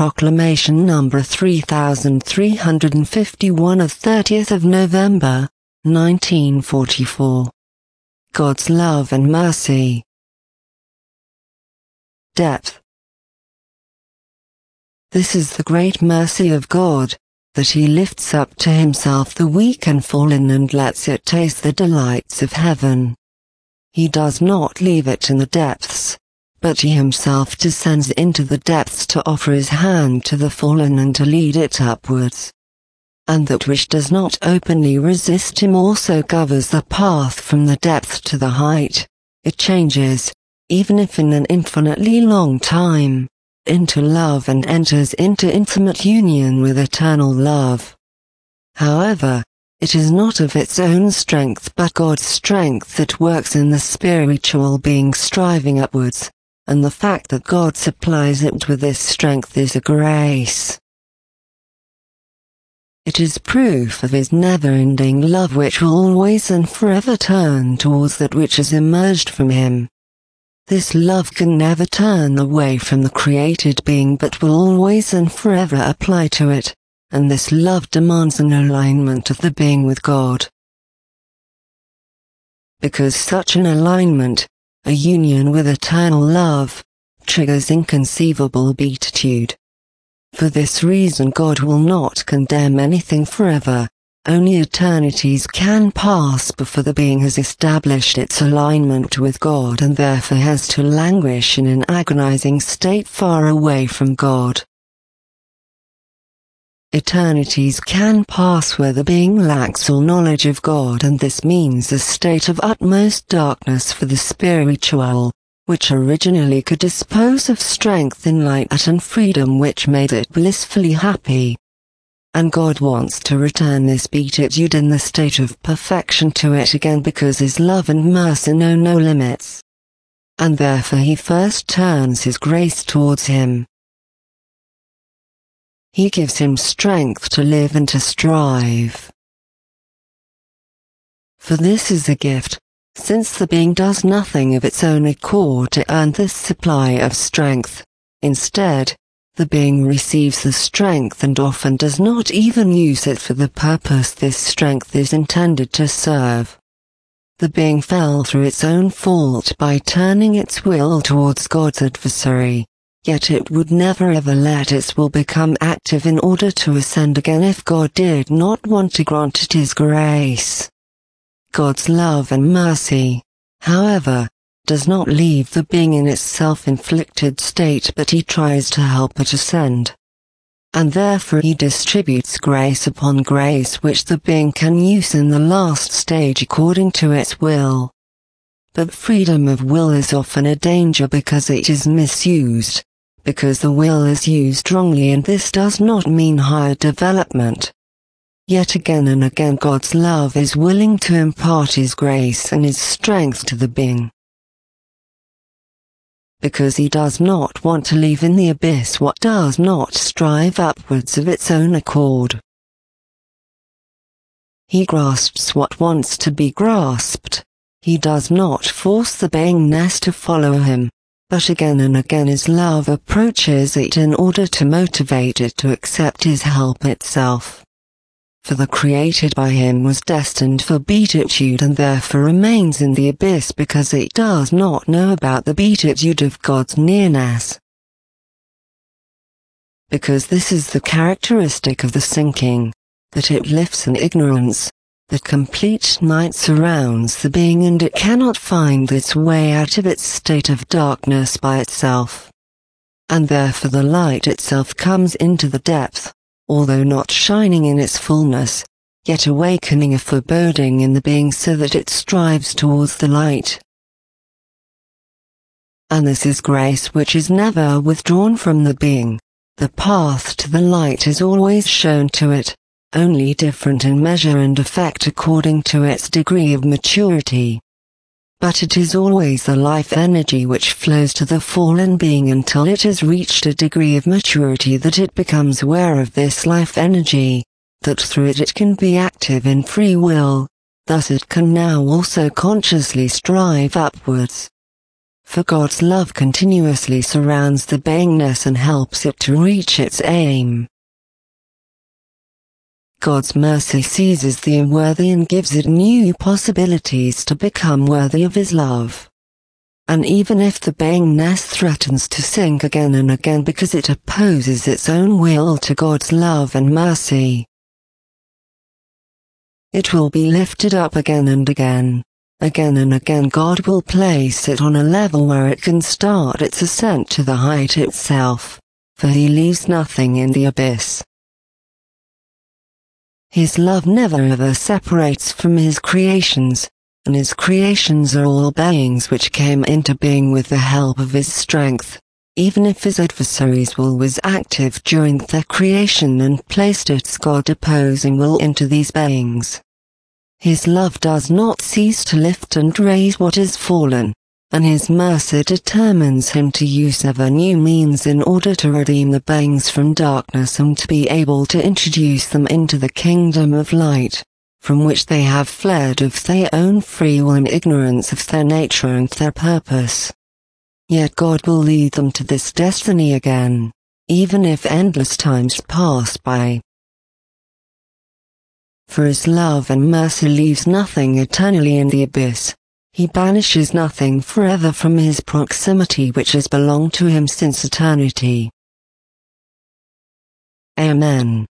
Proclamation number 3351 of 30th of November, 1944. God's love and mercy. Depth. This is the great mercy of God, that He lifts up to Himself the weak and fallen and lets it taste the delights of heaven. He does not leave it in the depths, but He Himself descends into the depths to offer His hand to the fallen and to lead it upwards. And that which does not openly resist Him also covers the path from the depth to the height. It changes, even if in an infinitely long time, into love and enters into intimate union with eternal love. However, it is not of its own strength but God's strength that works in the spiritual being striving upwards, and the fact that God supplies it with this strength is a grace. It is proof of His never-ending love which will always and forever turn towards that which has emerged from Him. This love can never turn away from the created being but will always and forever apply to it, and this love demands an alignment of the being with God. Because such an alignment, a union with eternal love, triggers inconceivable beatitude. For this reason God will not condemn anything forever. Only eternities can pass before the being has established its alignment with God and therefore has to languish in an agonizing state far away from God. Eternities can pass where the being lacks all knowledge of God, and this means a state of utmost darkness for the spiritual, which originally could dispose of strength in light and freedom which made it blissfully happy. And God wants to return this beatitude in the state of perfection to it again because His love and mercy know no limits. And therefore He first turns His grace towards him. He gives him strength to live and to strive. For this is a gift, since the being does nothing of its own accord to earn this supply of strength. Instead, the being receives the strength and often does not even use it for the purpose this strength is intended to serve. The being fell through its own fault by turning its will towards God's adversary, yet it would never ever let its will become active in order to ascend again if God did not want to grant it His grace. God's love and mercy, however, does not leave the being in its self-inflicted state but He tries to help it ascend. And therefore He distributes grace upon grace which the being can use in the last stage according to its will. But freedom of will is often a danger because it is misused, because the will is used wrongly, and this does not mean higher development. Yet again and again God's love is willing to impart His grace and His strength to the being. Because He does not want to leave in the abyss what does not strive upwards of its own accord. He grasps what wants to be grasped. He does not force the beingness to follow Him, but again and again His love approaches it in order to motivate it to accept His help itself. For the created by Him was destined for beatitude and therefore remains in the abyss because it does not know about the beatitude of God's nearness. Because this is the characteristic of the sinking, that it lives in ignorance, the complete night surrounds the being and it cannot find its way out of its state of darkness by itself. And therefore the light itself comes into the depth, although not shining in its fullness, yet awakening a foreboding in the being so that it strives towards the light. And this is grace which is never withdrawn from the being. The path to the light is always shown to it, only different in measure and effect according to its degree of maturity. But it is always the life energy which flows to the fallen being until it has reached a degree of maturity that it becomes aware of this life energy, that through it can be active in free will, thus it can now also consciously strive upwards. for God's love continuously surrounds the beingness and helps it to reach its aim. God's mercy seizes the unworthy and gives it new possibilities to become worthy of His love. And even if the beingness threatens to sink again and again because it opposes its own will to God's love and mercy, it will be lifted up again and again. Again and again God will place it on a level where it can start its ascent to the height itself, for He leaves nothing in the abyss. His love never ever separates from His creations, and His creations are all beings which came into being with the help of His strength, even if His adversaries' will was active during their creation and placed its God-opposing will into these beings. His love does not cease to lift and raise what is fallen, and His mercy determines Him to use ever new means in order to redeem the beings from darkness and to be able to introduce them into the kingdom of light, from which they have fled of their own free will and ignorance of their nature and their purpose. Yet God will lead them to this destiny again, even if endless times pass by. For His love and mercy leaves nothing eternally in the abyss. He banishes nothing forever from His proximity which has belonged to Him since eternity. Amen.